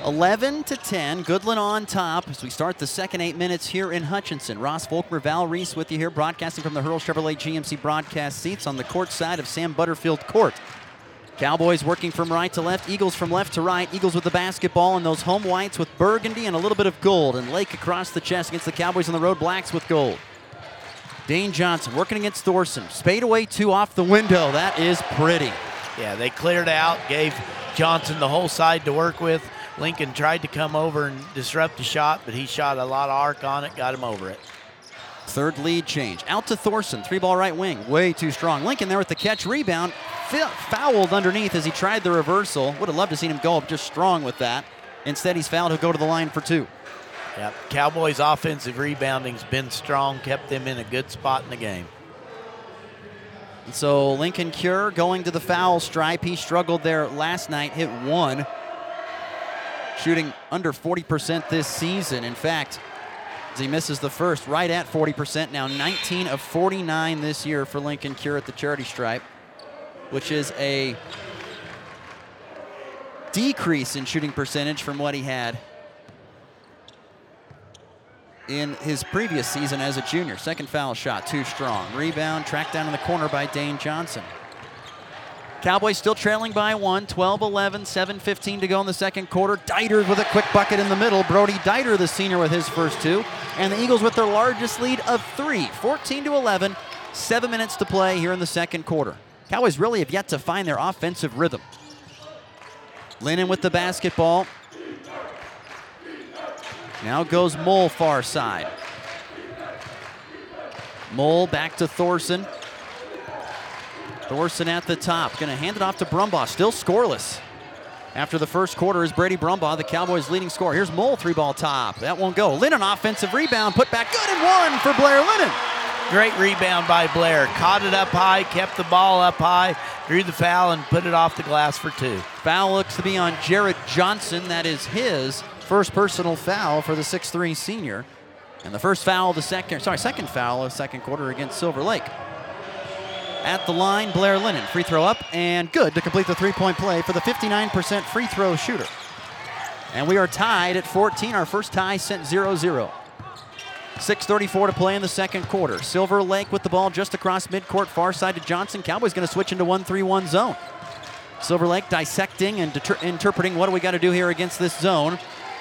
11-10, Goodland on top as we start the second 8 minutes here in Hutchinson. Ross Volkmer, Val Reese with you here, broadcasting from the Hurl Chevrolet GMC broadcast seats on the court side of Sam Butterfield Court. Cowboys working from right to left, Eagles from left to right. Eagles with the basketball and those home whites with burgundy and a little bit of gold. And Lake across the chest against the Cowboys on the road, blacks with gold. Dane Johnson working against Thorson. Spade away 2 off the window. That is pretty. Yeah, they cleared out, gave Johnson the whole side to work with. Lincoln tried to come over and disrupt the shot, but he shot a lot of arc on it, got him over it. Third lead change. Out to Thorson, 3-ball right wing. Way too strong. Lincoln there with the catch, rebound. Fouled underneath as he tried the reversal. Would have loved to see him go up just strong with that. Instead, he's fouled. He'll go to the line for 2. Yep. Cowboys' offensive rebounding's been strong, kept them in a good spot in the game. And so Lincoln Cure going to the foul stripe. He struggled there last night, hit 1. Shooting under 40% this season. In fact, as he misses the first, right at 40%. Now 19 of 49 this year for Lincoln Cure at the charity stripe, which is a decrease in shooting percentage from what he had in his previous season as a junior. Second foul shot, too strong. Rebound, tracked down in the corner by Dane Johnson. Cowboys still trailing by 1, 12-11, 7:15 to go in the second quarter. Dieter with a quick bucket in the middle. Brody Dieter, the senior, with his first 2. And the Eagles with their largest lead of 3, 14-11, 7 minutes to play here in the second quarter. Cowboys really have yet to find their offensive rhythm. Lennon with the basketball. Now goes Mole far side. Mole back to Thorson. Thorson at the top, going to hand it off to Brumbaugh, still scoreless. After the first quarter is Brady Brumbaugh, the Cowboys' leading scorer. Here's Mole, 3-ball top. That won't go. Lennon offensive rebound, put back good and 1 for Blair Lennon. Great rebound by Blair. Caught it up high, kept the ball up high, drew the foul, and put it off the glass for 2. Foul looks to be on Jared Johnson. That is his first personal foul for the 6'3 senior. And the first foul of the second foul of the second quarter against Silver Lake. At the line, Blair Lennon. Free throw up and good to complete the 3-point play for the 59% free throw shooter. And we are tied at 14. Our first tie sent 0-0. 6:34 to play in the second quarter. Silver Lake with the ball just across midcourt, far side to Johnson. Cowboys going to switch into 1-3-1 zone. Silver Lake dissecting and interpreting what do we got to do here against this zone.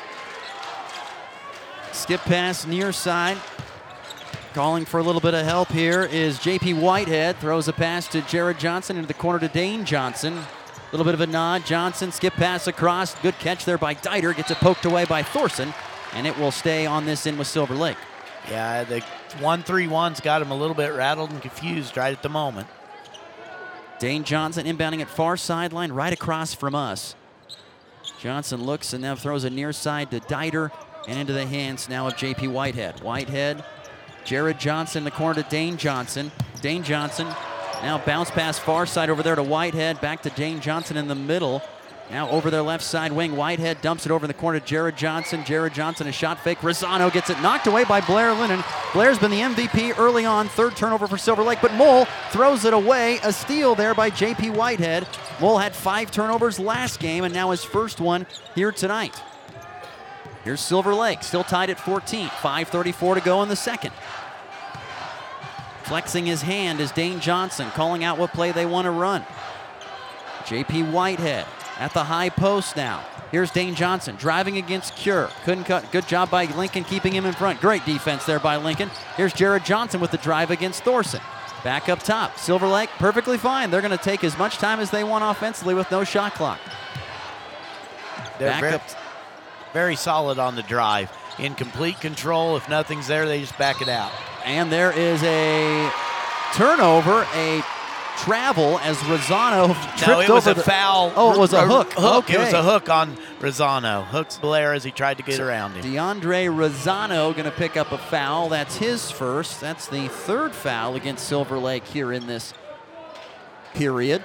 Skip pass near side. Calling for a little bit of help here is J.P. Whitehead. Throws a pass to Jared Johnson into the corner to Dane Johnson. A little bit of a nod. Johnson, skip pass across. Good catch there by Dieter. Gets it poked away by Thorson. And it will stay on this end with Silver Lake. Yeah, the 1-3-1's got him a little bit rattled and confused right at the moment. Dane Johnson inbounding at far sideline right across from us. Johnson looks and now throws a near side to Dieter and into the hands now of J.P. Whitehead. Whitehead, Jared Johnson in the corner to Dane Johnson. Dane Johnson now bounce pass far side over there to Whitehead. Back to Dane Johnson in the middle. Now over their left side wing. Whitehead dumps it over in the corner to Jared Johnson. Jared Johnson, a shot fake. Rosano gets it knocked away by Blair Lennon. Blair's been the MVP early on. Third turnover for Silver Lake, but Mole throws it away. A steal there by J.P. Whitehead. Mole had 5 turnovers last game and now his first one here tonight. Here's Silver Lake, still tied at 14. 5:34 to go in the second. Flexing his hand is Dane Johnson, calling out what play they want to run. J.P. Whitehead at the high post now. Here's Dane Johnson driving against Cure. Couldn't cut. Good job by Lincoln keeping him in front. Great defense there by Lincoln. Here's Jared Johnson with the drive against Thorson. Back up top. Silver Lake perfectly fine. They're going to take as much time as they want offensively with no shot clock. They're very solid on the drive. In complete control. If nothing's there, they just back it out. And there is a turnover, a travel as Rosano tripped over. No, it was a foul. Oh, it was a hook. Okay. It was a hook on Rosano. Hooks Blair as he tried to get around him. DeAndre Rosano going to pick up a foul. That's his first. That's the third foul against Silver Lake here in this period.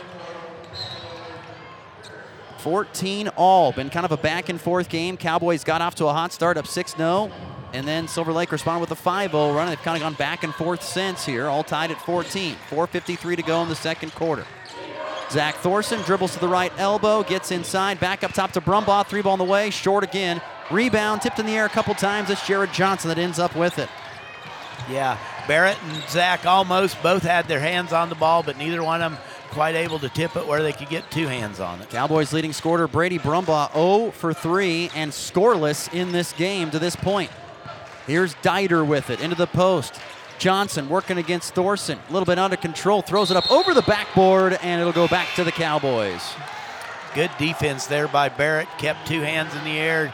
14 all. Been kind of a back and forth game. Cowboys got off to a hot start, up 6-0. And then Silver Lake responded with a 5-0 run. They've kind of gone back and forth since here, all tied at 14. 4:53 to go in the second quarter. Zach Thorson dribbles to the right elbow, gets inside, back up top to Brumbaugh, 3-ball on the way, short again. Rebound, tipped in the air a couple times. It's Jared Johnson that ends up with it. Yeah, Barrett and Zach almost both had their hands on the ball, but neither one of them quite able to tip it where they could get two hands on it. Cowboys leading scorer Brady Brumbaugh 0 for 3 and scoreless in this game to this point. Here's Dieter with it into the post. Johnson working against Thorson. A little bit under control. Throws it up over the backboard, and it'll go back to the Cowboys. Good defense there by Barrett. Kept two hands in the air.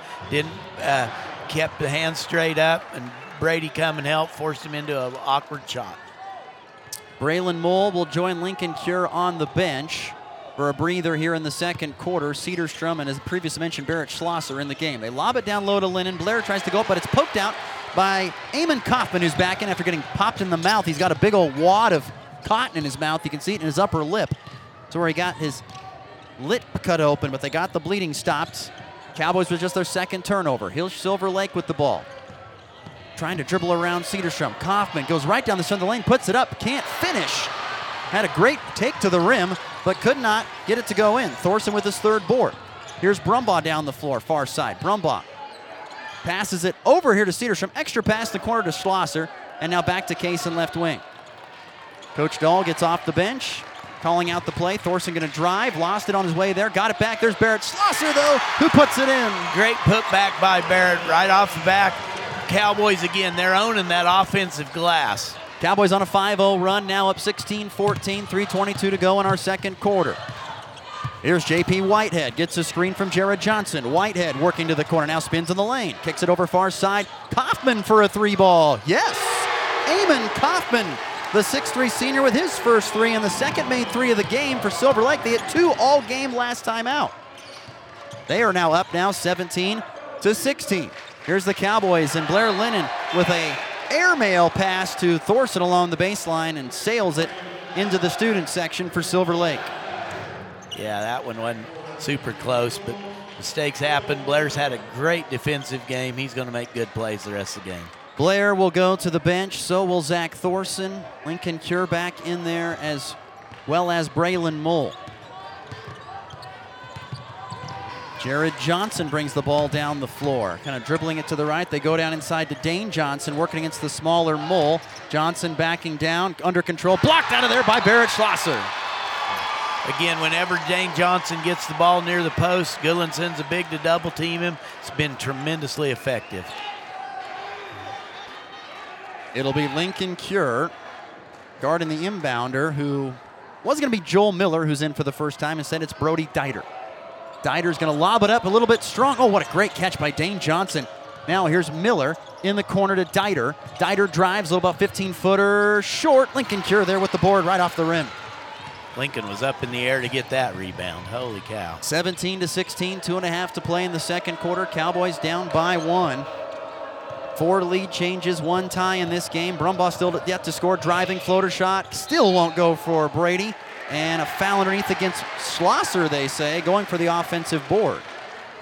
Kept the hands straight up, and Brady come and help. Forced him into an awkward shot. Braylon Mole will join Lincoln Cure on the bench for a breather here in the second quarter. Cedarstrom and, as previously mentioned, Barrett Schlosser in the game. They lob it down low to Lennon. Blair tries to go up, but it's poked out by Eamon Kaufman, who's back in after getting popped in the mouth. He's got a big old wad of cotton in his mouth. You can see it in his upper lip. That's where he got his lip cut open, but they got the bleeding stopped. Cowboys with just their second turnover. Here's Silver Lake with the ball. Trying to dribble around Cedarstrom. Kaufman goes right down the center of the lane, puts it up, can't finish. Had a great take to the rim, but could not get it to go in. Thorson with his third board. Here's Brumbaugh down the floor, far side. Brumbaugh passes it over here to Cedarstrom. Extra pass in the corner to Schlosser, and now back to Case in left wing. Coach Dahl gets off the bench, calling out the play. Thorson going to drive, lost it on his way there, got it back. There's Barrett Schlosser, though, who puts it in. Great putback by Barrett right off the back. Cowboys again, they're owning that offensive glass. Cowboys on a 5-0 run, now up 16-14, 3:22 to go in our second quarter. Here's J.P. Whitehead, gets a screen from Jared Johnson. Whitehead working to the corner, now spins in the lane, kicks it over far side. Kaufman for a 3-ball. Yes! Eamon Kaufman, the 6'3 senior with his first 3 and the second made 3 of the game for Silver Lake. They hit 2 all game last time out. They are now up 17-16. Here's the Cowboys, and Blair Lennon with a airmail pass to Thorson along the baseline and sails it into the student section for Silver Lake. Yeah, that one wasn't super close, but mistakes happen. Blair's had a great defensive game. He's going to make good plays the rest of the game. Blair will go to the bench, so will Zach Thorson. Lincoln Cure back in there as well as Braylon Mole. Jared Johnson brings the ball down the floor, kind of dribbling it to the right. They go down inside to Dane Johnson, working against the smaller Mole. Johnson backing down, under control, blocked out of there by Barrett Schlosser. Again, whenever Dane Johnson gets the ball near the post, Goodland sends a big to double team him. It's been tremendously effective. It'll be Lincoln Cure guarding the inbounder, who was going to be Joel Miller, who's in for the first time. Instead, it's Brody Dieter. Dieter's going to lob it up a little bit strong. Oh, what a great catch by Dane Johnson. Now here's Miller in the corner to Dieter. Dieter drives, a little about 15-footer short. Lincoln Cure there with the board right off the rim. Lincoln was up in the air to get that rebound. Holy cow. 17-16, 2.5 to play in the second quarter. Cowboys down by 1. 4 lead changes, 1 tie in this game. Brumbaugh still yet to score. Driving floater shot. Still won't go for Brady. And a foul underneath against Schlosser, they say, going for the offensive board.